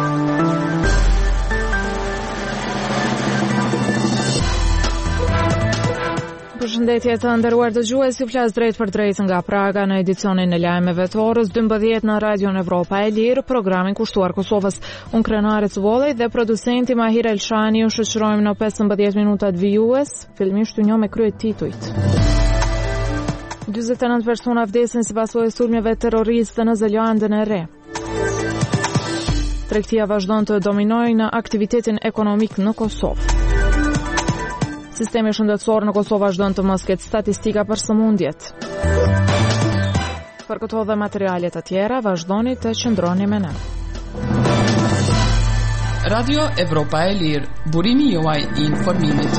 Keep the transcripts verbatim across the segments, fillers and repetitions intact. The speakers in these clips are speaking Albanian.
Përshëndetje të nderuar dëgjues, ju flas drejt për drejt nga Praga në edicionin e lajmeve të orës dymbëdhjetë në Radion Evropa e Lirë, programin kushtuar Kosovës. Unë Krenare Cuvollej dhe producenti Mahir Elshani ju shoqërojmë në pesëmbëdhjetë minutat vijues, fillimisht u njoh me kryet titujt. dyzet e nëntë persona vdesin si pasojë e sulmeve terroriste në Zelandën e Re. Tregtia vazhdon të dominojë në aktivitetin ekonomik në Kosovë. Sistemi shëndetësor në Kosovë vazhdon të mos ketë statistika për sëmundjet. Për këto dhe materialet të tjera, vazhdoni të qëndroni me ne. Radio Evropa e Lirë, burimi juaj i informimit.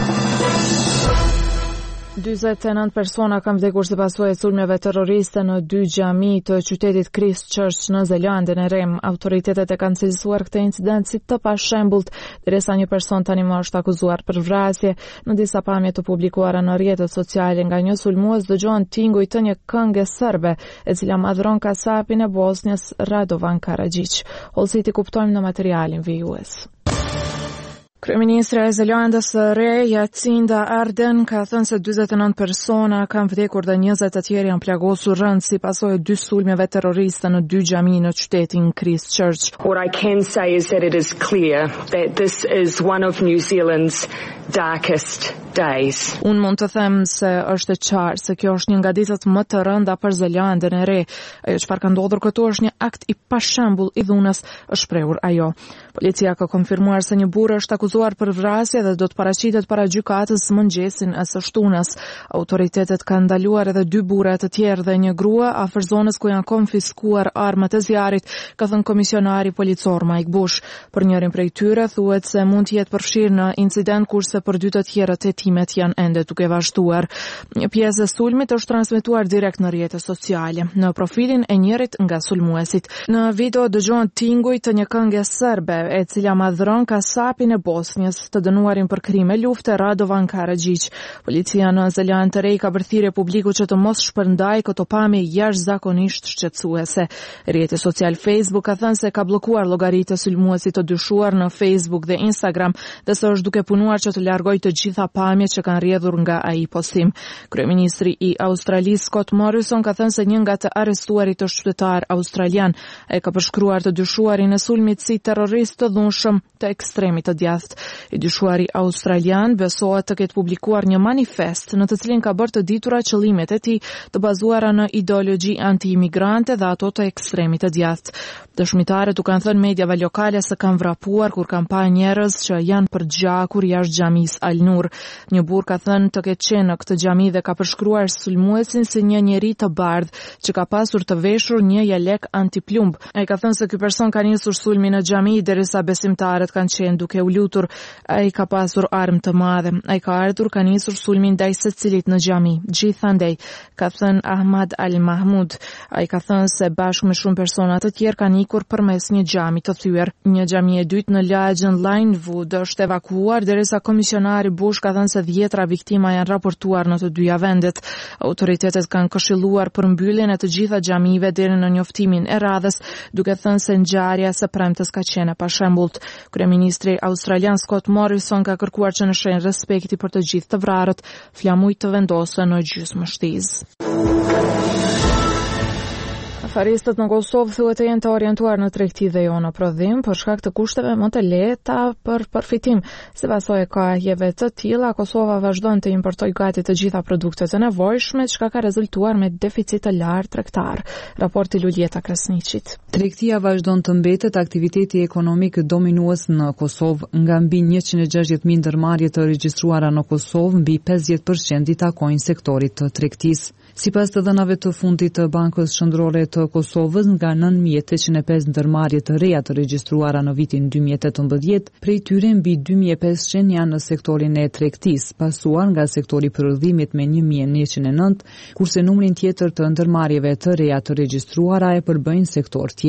dyzet e nëntë persona kanë vdekur si pasojë e sulmeve terroriste në dy xhami të qytetit Christchurch në Zelandën e Re. Autoritetet e kanë cilësuar këtë incident si të pashembullt, derisa një person tani më është akuzuar për vrasje. Në disa pamje të publikuara në rrjetet sociale nga një sulmues dëgjohen tinguj të një këngë serbe, e cila madhron kasapin e Bosnjës Radovan Karadzic. Hollësi ti kuptojmë në materialin vijues. Kryeministra e Zelandës së Re, Jacinda Ardern, ka thënë se dyzet e nëntë persona kanë vdekur dhe njëzet të tjerë janë plagosur rënd si pasojë e dy sulmeve terroriste në dy xhami në qytetin Christchurch. What I can say is that it is clear that this is one of New Zealand's darkest days. Unë mund të them se është e qartë se kjo është një nga ditët më të rënda për Zelandën e Re. Ajo çfarë ka ndodhur këtu është një akt i pashembull i dhunës, është shprehur ajo. Policia ka konfirmuar se një burrë është akuzuar për vrasje dhe do të paraqitet para gjykatës mëngjesin e së shtunës. Autoritetet kanë ndaluar edhe dy burra të tjerë dhe një grua afër zonës ku janë konfiskuar armët e zjarrit, ka thënë komisionari policor Mike Bush. Për njërin prej tyre thuhet se mund të jetë përfshirë në incident, kurse për dy të tjerët hetimet janë ende duke vazhduar. Një pjesë e sulmit është transmetuar direkt në rrjetet sociale, në profilin e njërit nga sulmuesit. Në video dëgjohen tinguj të një këngë serbe, e cila madhron kasapin e Bosnjës, të dënuarin për krime lufte Radovan Karadzic. Policia në Zelandë të Re ka bërthirë publiku që të mos shpërndaj këto pamje jashtëzakonisht shqetësuese. Rrjeti social Facebook ka thënë se ka bllokuar llogaritë e sulmuesit të dyshuar në Facebook dhe Instagram, dhe se është duke punuar që të largojë të gjitha pamjet që kanë rrjedhur nga ai postim. Kryeministri i Australisë Scott Morrison ka thënë se një nga të arrestuarit është qytetar australian. Ai ka përshkruar të dyshuarin e sulmit si terrorist të dhunshëm të ekstremit të djathtë. I dyshuari australian besohet të ketë publikuar një manifest në të cilin ka bërë të ditura qëllimet e tij të bazuara në ideologji anti-imigrante dhe ato të ekstremit të djathtë. Dëshmitarët u kanë thënë mediave lokale se kanë vrapuar kur kanë pa njerëz që janë përgjakur jashtë xhamis Al Nur. Një burr ka thënë të ketë qenë në këtë xhami dhe ka përshkruar sulmuesin si një njeri të bardhë që ka pasur të veshur një jalek antiplumb. Ai ka thënë se ky person ka nisur sulmin në xhami derisa besimtarët kanë qenë duke u lutur. Ai ka pasur armë të mëdha. Ai ka ardhur ka nisur sulmin ndaj secilit në xhami. Gjithandej, ka thënë Ahmad Al Mahmud. Ai ka thënë se bashkë me shumë persona të tjerë kanë ikur përmes një xhami të thyer. Një xhami e dytë në lagjën Linewood është evakuuar derisa komisionari Bush ka thënë se dhjetra viktima janë raportuar në të dyja vendet. Autoritetet kanë këshilluar për mbylljen e të gjitha xhamive deri në njoftimin e radhës, duke thënë se ngjarja së premtes ka qenë e pashembullt. Kryeministri australian Scott Morrison ka kërkuar që në shenjë respekti për të gjithë të vrarët, flamuj të vendosen në gjysmështizë. Afaristët në Kosovë thuhet të jenë të orientuar në tregti dhe jo në prodhim për shkak të kushteve më të lehta për përfitim. Si pasojë e kohëve të tilla, Kosova vazhdon të importojë gati të gjitha produktet e nevojshme, çka ka rezultuar me deficit të lartë tregtar. Raporti Luljeta Krasniqit. Tregtia vazhdon të mbetet aktiviteti ekonomik dominues në Kosovë. Nga mbi njëqind e gjashtëdhjetë mijë ndërmarrje të regjistruara në Kosovë, mbi pesëdhjetë përqind i takojnë sektorit të tregtisë. Sipas të dhënave të fundit të Bankës Qendrore të Kosovës, nga nënt mijë e tetëqind e pesë ndërmarrje të reja të regjistruara në vitin dy mijë e tetëmbëdhjetë, prej tyre mbi dy mijë e pesëqind janë në sektorin e tregtisë, pasuar nga sektori i prodhimit me një mijë e njëqind e nëntë, kurse numrin tjetër të ndërmarrjeve të reja të regjistruara e përbëjnë sektor tjerë.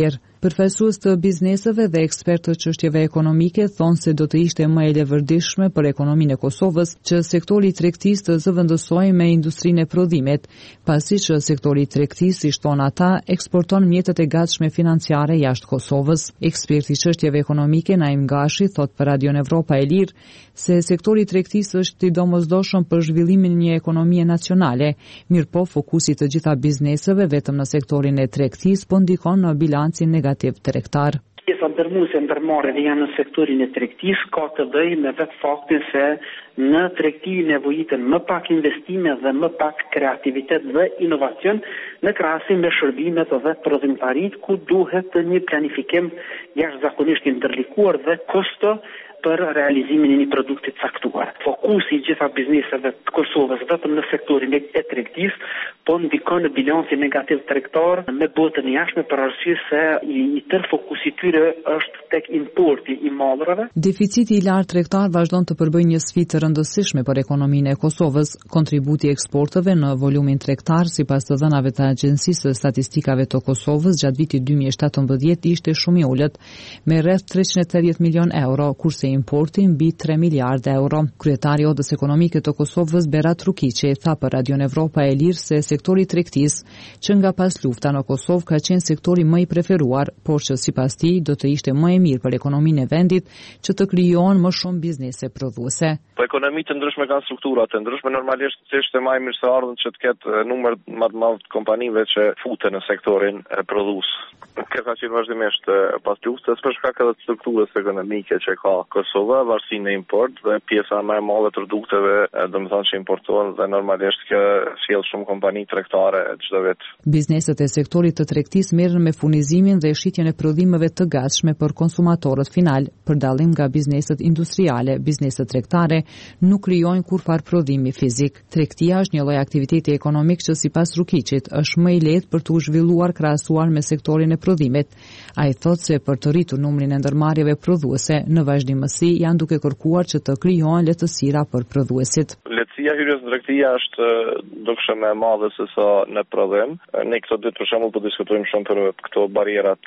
Përfaqësues të bizneseve dhe ekspertë të çështjeve ekonomike thonë se do të ishte më e levërdishme për ekonominë e Kosovës që sektori i tregtisë të zëvendësojë me industrinë e prodhimit, pasi që sektori i tregtisë, si thon ata, eksporton mjetet e gatshme financiare jashtë Kosovës. Eksperti i çështjeve ekonomike Naim Gashi thot për Radio Evropa e Lirë se sektori i tregtisë është i domosdoshëm për zhvillimin e një ekonomie nacionale, mirëpo fokusi të gjitha bizneseve vetëm në sektorin e tregtisë po ndikon në bilancin negativ tregtar. Pjesa ndërmuese ndërmarrjeve janë në sektorin e tregtisë, ka të bëjë me vetë faktin se në tregti nevojiten më pak investime dhe më pak kreativitet dhe inovacion në krahasim me shërbimet dhe prodhimtaritë ku duhet një planifikim jashtëzakonisht i ndërlikuar dhe kosto për realizimin e një produkti të caktuar. Fokusi i gjitha bizneseve të Kosovës vetëm në sektorin e tregtisë po ndikon në bilancin negativ tregtar me botën e jashtme për arsye se i, i tërë fokusi i tyre është tek importi i mallrave. Deficiti i lartë tregtar vazhdon të përbëjë një sfidë të rëndësishme për ekonominë e Kosovës. Kontributi i eksporteve në volumin tregtar sipas të dhënave të Agjencisë së Statistikave të Kosovës gjatë vitit dy mijë e shtatëmbëdhjetë ishte shumë i ulët, me rreth treqind e tridhjetë milion euro, kurse importi mbi tre miliardë euro. Kryetari i Odës Ekonomike të Kosovës Berat Rukiqi tha për Radio Evropa e Lirë se sektori i tregtisë, që nga pas lufta në Kosovë ka qenë sektori më i preferuar, por që sipas tij do të ishte më e mirë për ekonominë e vendit që të krijohen më shumë biznese prodhuese. Po ekonomitë të ndryshme kanë struktura të ndryshme, normalisht është më e mirë se ardhën që të ketë numër më të madh të kompanive që futen në sektorin prodhues. Kjo ka qenë vazhdimisht pas luftës për shkak të strukturës ekonomike që ka Kosova, varësinë në import dhe pjesa më e madhe e produkteve, domethënë që importohen dhe normalisht kjo sjell shumë kompani tregtare çdo vit. Bizneset e sektorit të tregtisë merren me furnizimin dhe shitjen e prodhimeve të gatshme për konsumatorët final, për dallim nga bizneset industriale. Bizneset tregtare nuk krijojnë kurfar prodhimi fizik. Tregtia është një lloj aktiviteti ekonomik që sipas Rukiqit është më i lehtë për të u zhvilluar krahasuar me sektorin e prodhimit. Ai thotë se për të rritur numrin e ndërmarrjeve prodhuese në vazhdimësi janë duke kërkuar që të krijohen lehtësira për prodhuesit. Lehtësia hyrjes në tregti është dukshëm më e madhe se sa në prodhim. Ne këto ditë për shembull po diskutojmë shumë për këto barrierat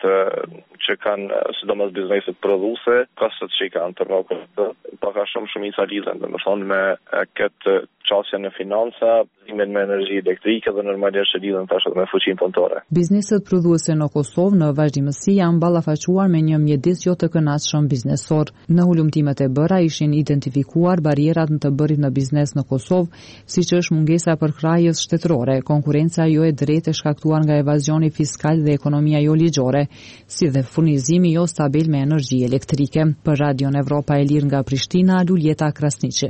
që kanë sidomos bizneset prodhuese, kostot që kanë për mëkë. Paka shumë shumica lidhen, domethënë me këtë çështje në financa, dhimbjen me energji elektrike dhe normalisht që lidhen tash edhe me fuqinë punëtore. Bizneset prodhuese në Kosovë në vazhdimësi janë ballafaquar me një mjedis jo të kënaqshëm biznesor. Në hulumtimet e bëra ishin identifikuar barrierat në të bërit në biznes në Kosovë, siç është mungesa për krajës shtetërore, konkurenca jo e drejtë e shkaktuar nga evazioni fiskal dhe ekonomia jo ligjore, si dhe furnizimi jo stabil me energji elektrike. Për Radio Evropa e Lirë nga Prishtina, Luljeta Krasniqi.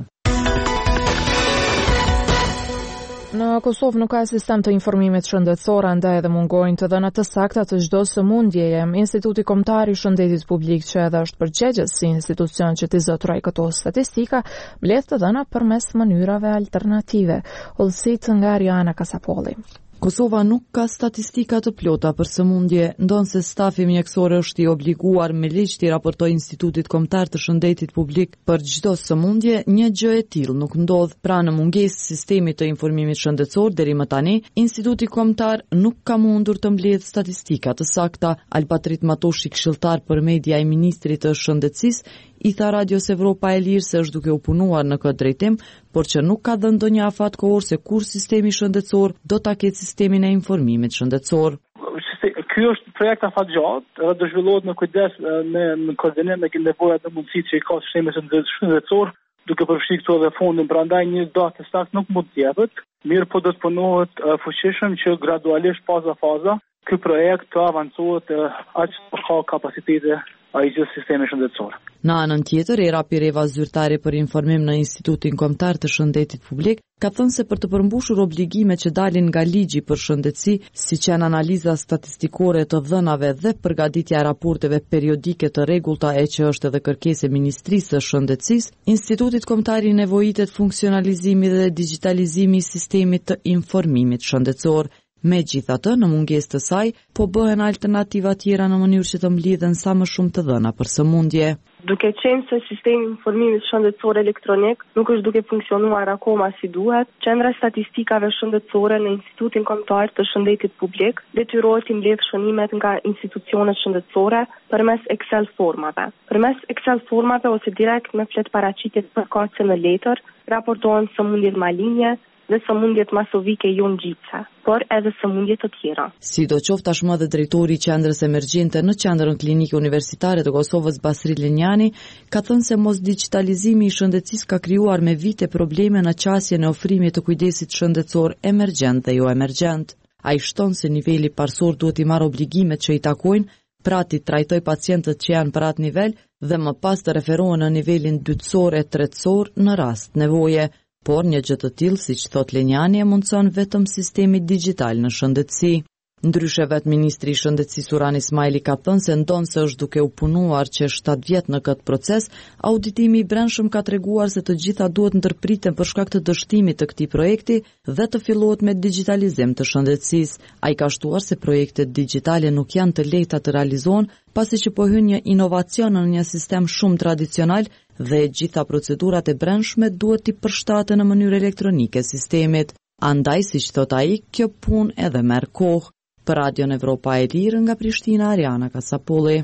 Në Kosovë nuk ka sistem të informimit shëndetësor, andaj edhe mungojnë të dhëna të sakta të çdo sëmundjeje. Instituti Kombëtar i Shëndetit Publik, që edhe është përgjegjës si institucion që të zotëroj këto statistika, mbledh të dhëna përmes mënyrave alternative. Hollësit nga Ariana Kasapolli. Kosova nuk ka statistika të plota për sëmundje, ndonse stafi mjekësor është i obliguar me ligj t'i raportojë Institutit Kombëtar të Shëndetit Publik për çdo sëmundje. Një gjë e tillë nuk ndodh. Pra në mungesë sistemit të informimit shëndetësor deri më tani, Instituti Kombëtar nuk ka mundur të mbledhë statistika të sakta. Alpatrit Matoshi, këshilltar për media i Ministrit të Shëndetësisë, i tha Radios Evropa e Lirë se është duke u punuar në këtë drejtim, por që nuk ka dhënë ndonjë afat kohor se kur sistemi shëndetësor do ta ketë sistemin e informimit shëndetësor. Ky është projekt afat gjatë dhe do zhvillohet në kujdes me në koordinim me nevojat dhe mundësitë që i ka sistemi shëndetësor, duke përfshirë këto edhe fondin, prandaj një datë saktë nuk mund të jepet, mirë po do të punohet fuqishëm që gradualisht faza faza ky projekt të avancohet aq sa ka kapacitete ai gjithë sistemi shëndetësor. Në anën tjetër, Era Pireva, zyrtare për informim në Institutin Kombëtar të Shëndetit Publik, ka thënë se për të përmbushur obligimet që dalin nga ligji për shëndetësi, siç janë analiza statistikore të dhënave dhe përgatitja e raporteve periodike të rregullta, e që është edhe kërkesë e Ministrisë së Shëndetësisë, Institutit Kombëtar i nevojitet funksionalizimi dhe digitalizimi i sistemit të informimit shëndetësor. Megjithatë, në mungesë të saj, po bëhen alternativa tjera në mënyrë që të mblidhen sa më shumë të dhëna për sëmundje. Duke qenë se sistemi i informimit shëndetësor elektronik nuk është duke funksionuar akoma si duhet, Qendra e Statistikave Shëndetësore në Institutin Kombëtar të Shëndetit Publik detyrohet të mbledhë shënimet nga institucionet shëndetësore përmes Excel formave. Përmes Excel formave ose direkt me flet paraqitjes përkatëse në letër, raportohen sëmundjet malinje dhe sëmundjet masovike jo ngjitse, por edhe sëmundje të tjera. Sidoqoftë tashmë dhe drejtori i Qendrës Emergjente në Qendrën Klinike Universitare të Kosovës Basri Lenjani ka thënë se mos digitalizimi i shëndetësisë ka krijuar me vite probleme në qasjen e ofrimit të kujdesit shëndetësor emergjent dhe jo emergjent. Ai shton se niveli parsor duhet i marrë obligimet që i takojnë, pra ti trajtoj pacientët që janë për atë nivel dhe më pas të referohen në nivelin dytësor e tretësor në rast nevoje. Por një gjë të tillë, siç thot Lenjani, e mundson vetëm sistemi digjital në shëndetësi. Ndryshe vetë ministri i shëndetësisë Suran Ismaili ka thënë se ndonë se është duke u punuar që shtatë vjet në këtë proces, auditimi i brendshëm ka treguar se të gjitha duhet ndërpriten për shkak të dështimit të këtij projekti dhe të fillohet me digitalizim të shëndetësisë. Ai ka shtuar se projektet digjitale nuk janë të lehta të realizohen, pasi që po hyn një inovacion në një sistem shumë tradicional dhe gjitha procedurat e brendshme duhet t'i përshtaten në mënyrë elektronike sistemit. Andaj, siç thot ai, kjo punë edhe merr kohë. Për Radion Evropa e Lirë nga Prishtina, Ariana Kasapulli.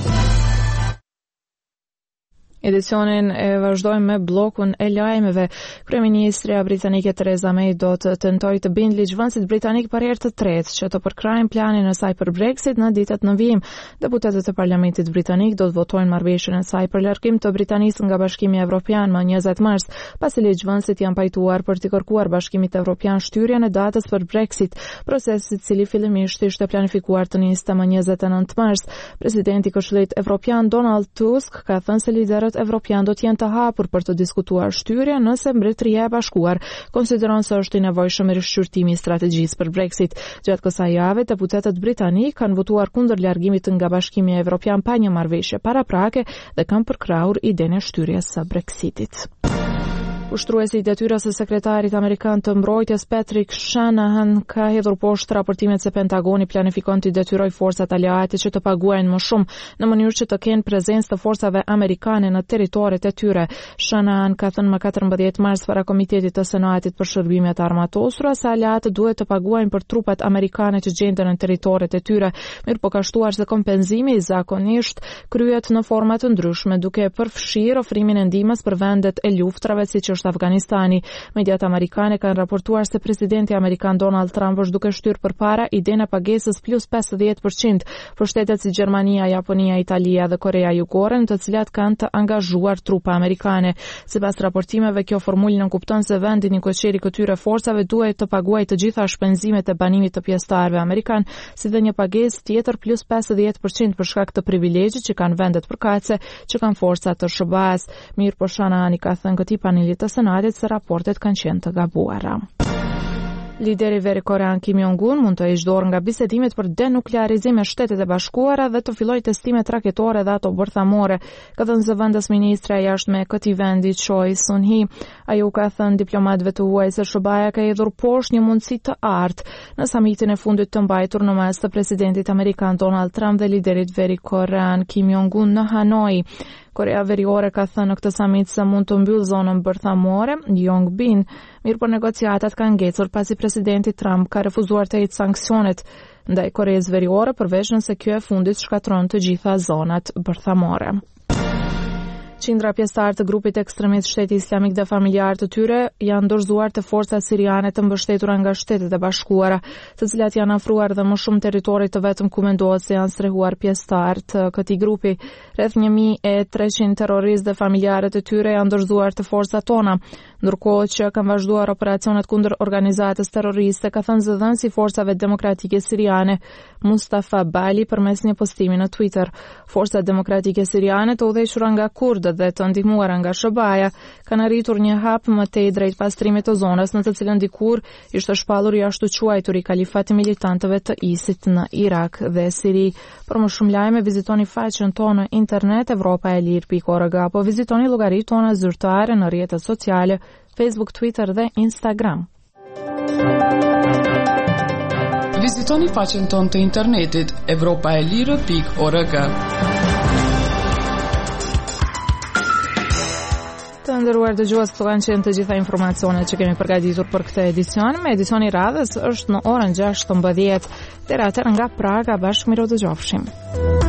Edicionin e vazhdojmë me blokun e lajmeve. Kryeministria britanike Theresa May do të tentojë të bindë ligjvënësit britanik për herë të tretë që të përkrajnë planin e saj për Brexit në ditët në vijim. Deputetët e Parlamentit britanik do të votojnë marrëveshjen e saj për largim të Britanisë nga Bashkimi Evropian më njëzet mars, pasi ligjvënësit janë pajtuar për të kërkuar Bashkimit Evropian shtyrjen e datës për Brexit, procesi i cili fillimisht ishte planifikuar të nisë më njëzet e nëntë mars. Presidenti i Këshillit Evropian Donald Tusk ka thënë se liderët evropian do të jenë të hapur për të diskutuar shtyrjen nëse Mbretëria e Bashkuar konsideron se është i nevojshëm rishqyrtimi i strategjisë për Brexit. Gjatë kësaj jave, deputetët britanik kanë votuar kundër largimit nga Bashkimi Evropian pa një marrëveshje paraprake dhe kanë përkrahur idenë e shtyrjes së Brexitit. Ushtruesi i detyrës së sekretarit amerikan të mbrojtjes Patrick Shanahan ka hedhur poshtë raportimet se Pentagoni planifikon të detyroj forcat aleate që të paguajnë më shumë në mënyrë që të kenë prezencë të forcave amerikane në territoret e tyre. Shanahan ka thënë më katërmbëdhjetë mars para Komitetit të Senatit për shërbimet armatosura se aleatët duhet të paguajnë për trupat amerikane që gjenden në territoret e tyre, mirë po ka shtuar se kompenzimi zakonisht kryhet në forma të ndryshme, duke përfshirë ofrimin e ndihmës për vendet e luftrave siç është Afganistani. Mediat amerikane kanë raportuar se presidenti amerikan Donald Trump është duke shtyrë përpara idenë e pagesës plus pesëdhjetë përqind për shtetet si Gjermania, Japonia, Italia dhe Korea Jugore, në të cilat kanë të angazhuar trupa amerikane. Sipas raportimeve, kjo formulë nënkupton se vendi i koqëri këtyre forcave duhet të paguajë të gjitha shpenzimet e banimit të pjesëtarëve amerikan, si dhe një pagesë tjetër plus pesëdhjetë përqind për shkak të privilegjit që kanë vendet përkatëse që kanë forca të S B A-s. Mirë po Shanahan ka thënë këtij panelit të Senatit se raportet kanë qenë të gabuara. Lideri veri korean Kim Jong-un mund të heqë dorë nga bisedimet për denuklearizim me Shtetet e Bashkuara dhe të fillojë testimet raketore dhe ato bërthamore, ka thënë zëvendës ministra e jashtme e këtij vendi Choi Soon-hee. Ai u ka thënë diplomatëve të huaj se S B A-ja ka hedhur poshtë një mundësi të artë në samitin e fundit të mbajtur në mes të presidentit amerikan Donald Trump dhe liderit veri korean Kim Jong-un në Hanoi. Korea Veriore ka thënë në këtë samit se mund të mbyllë zonën bërthamore Yongbin, mirë por negociatat kanë ngecur pasi presidenti Trump ka refuzuar të heqë sanksionet ndaj Koreas Veriore, përveç nëse kjo e fundit shkatron të gjitha zonat bërthamore. Qindra pjesëtar të grupit ekstremist Shteti Islamik dhe familjar të tyre janë dorëzuar të forcat siriane të mbështetura nga Shtetet e Bashkuara, të cilat janë afruar dhe më shumë territorit të vetëm ku mendohet se janë strehuar pjesëtar të këtij grupi. Rreth një mijë e treqind terroristë dhe familjarët e tyre janë dorëzuar të forcat tona, ndërkohë që kanë vazhduar operacionet kundër organizatës terroriste, ka thënë zëdhënësi i forcave demokratike siriane Mustafa Bali përmes një postimi në Twitter. Forcat demokratike siriane të udhëhequra nga kurdët dhe të ndihmuara nga S B A-ja kanë arritur një hap më tej drejt pastrimit të zonës në të cilën dikur ishte shpallur jashtë quajturi kalifati militantëve të ISIS në Irak dhe Siri. Për më shumë lajme vizitoni faqen tonë në internet evropa e lirë pikë org apo vizitoni llogaritë tona zyrtare në rrjetet sociale Facebook, Twitter dhe Instagram. vizitoni faqen tonë të internetit evropaelire pikë org. Të nderuar dëgjues, këto kanë qenë të gjitha informacionet që kemi përgatitur për këtë edicion. Me edicioni radhës është në orën gjashtë e mbëdhjetë. Deri atëherë nga Praga, bashkë miro dëgjofshim.